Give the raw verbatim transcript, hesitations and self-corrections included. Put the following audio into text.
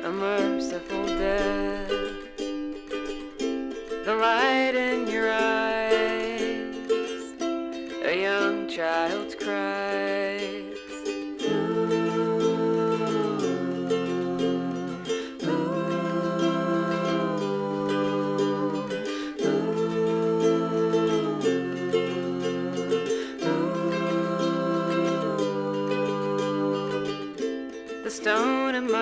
a merciful death. The light in your eyes, a young child's cries. The stone